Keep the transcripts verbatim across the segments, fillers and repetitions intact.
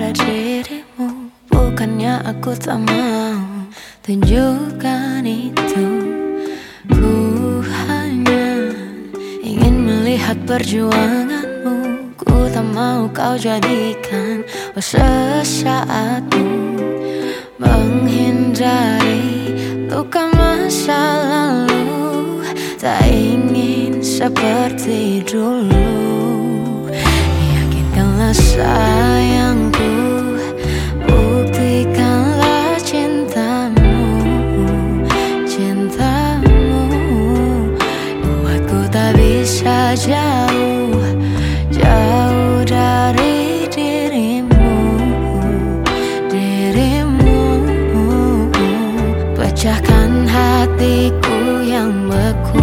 dirimu. Bukannya aku tak mau tunjukkan itu, ku hanya ingin melihat perjuanganmu. Ku tak mau kau jadikan oh sesaatmu, menghindari luka masa lalu. Tak ingin seperti dulu. Yakinkanlah sayangku, buktikanlah cintamu. Cintamu buatku tak bisa jauh, jauh dari dirimu. Dirimu pecahkan hatiku yang beku,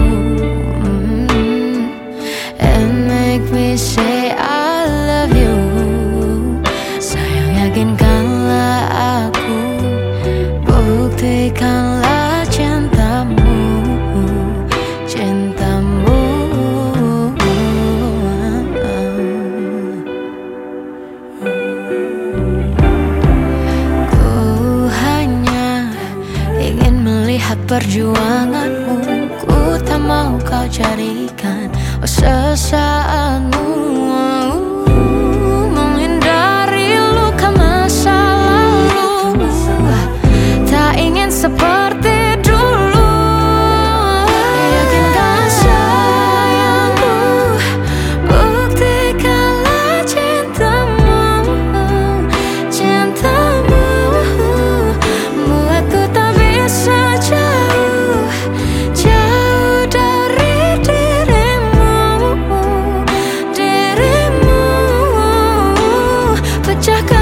and make me say I love you. Sayang, yakinkanlah aku, buktikanlah cintamu. Cintamu ku hanya ingin melihat perjuanganmu. Ku tak mau kau jadikan oh sesaatmu, menghindari luka masa lalu. Tak ingin seperti dulu. Yakinkanlah sayangku, buktikanlah cintamu. Cintamu buatku tak bisa jauh, jauh dari dirimu. Dirimu pecahkan